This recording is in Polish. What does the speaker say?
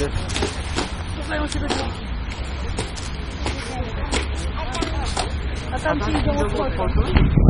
wody. Chowają się do dziurki. A tam ci idą od